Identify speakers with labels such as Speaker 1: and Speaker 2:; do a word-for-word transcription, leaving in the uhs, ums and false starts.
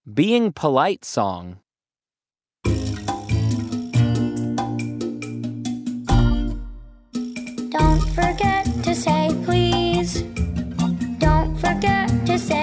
Speaker 1: Being polite song.
Speaker 2: Don't forget to say please. Don't forget to say